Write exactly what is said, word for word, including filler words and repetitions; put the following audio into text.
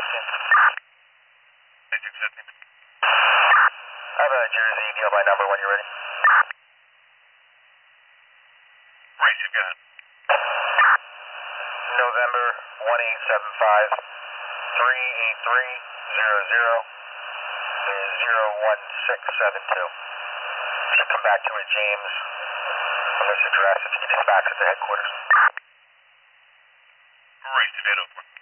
I have a Jersey deal by number when you're ready. Race you got. November one eight seven five three eight three zero zero is zero one six seven two. Should come back to it, James, on this address. If you can dispatch at the headquarters. Race to Oakland.